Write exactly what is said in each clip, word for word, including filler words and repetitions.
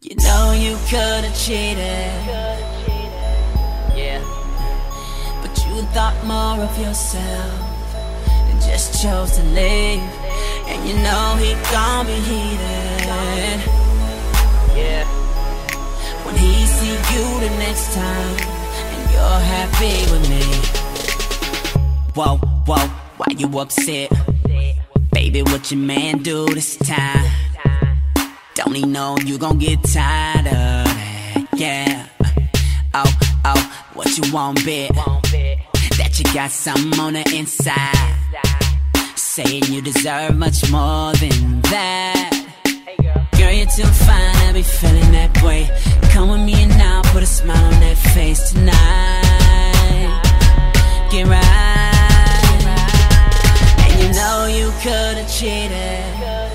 You know you could've cheated, yeah, but you thought more of yourself and just chose to leave. And you know he gon' be heated, yeah, when he see you the next time and you're happy with me. Whoa, whoa, why you upset? Baby, what your man do this time? Don't he know you gon' get tired of that? Yeah. Oh, oh, what you want, bet? That you got something on the inside, saying you deserve much more than that. Girl, you're too fine, I be feeling that way. Come with me and I'll put a smile on that face tonight. Get right. And you know you could've cheated,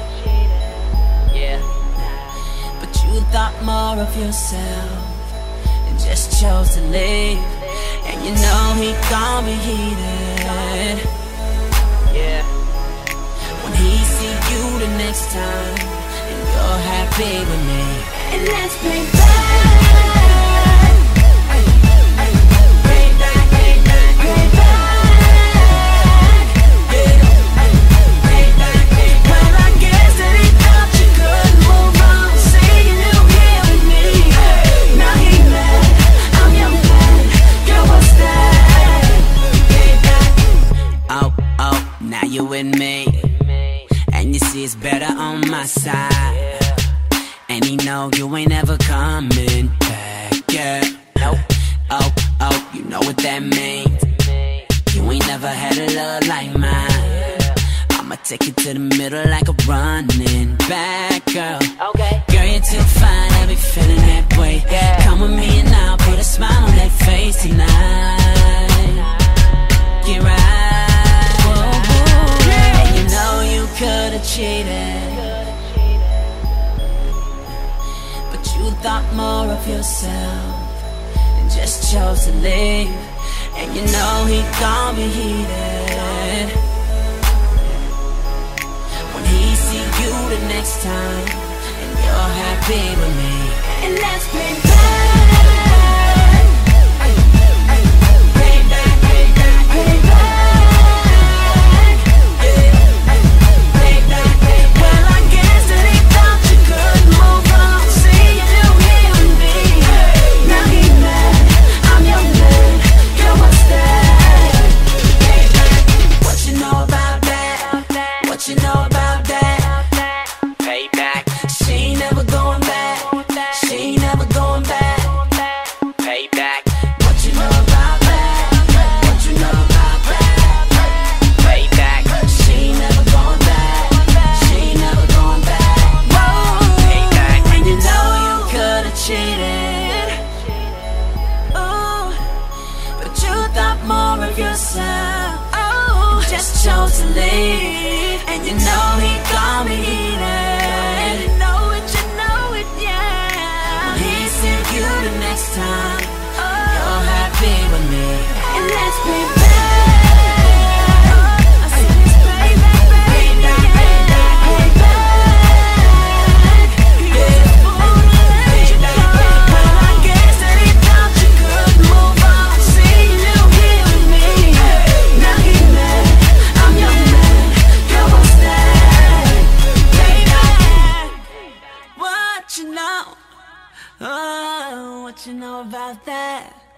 yeah, but you thought more of yourself and just chose to leave. And you know he gon' be heated, yeah, when he see you the next time and you're happy with me. And let's play back. You with me, and you see it's better on my side, and he know you ain't ever coming back, yeah. Nope. Oh, oh, you know what that means. You ain't never had a love like mine. I'ma take you to the middle like a running back, girl. Okay. Girl, you're too fine, I be feeling that way. Yeah. Come with me and I'll put a smile on that face tonight. Get right. Could've cheated, but you thought more of yourself and just chose to leave. And you know he gon' be heated when he see you the next time and you're happy with me. And let's play back. You know about that? Payback. She ain't never going back. She ain't never going back. Payback. What you know about that? What you know about that? Payback. She ain't never going back. She ain't never going back. Whoa. Payback. And you know you could've cheated, ooh, but you thought more of yourself. Oh, just chose to leave. And you know he gon' be heated, and you know it, you know it, yeah. When he see you the next time, oh, you're happy with me. And let's play back. I said let's play back, play back, play back, play back. Yeah, play back. Well, I guess that he thought you could move on. See you here with me. Now he mad, I'm your man. What you know? Oh, what you know about that?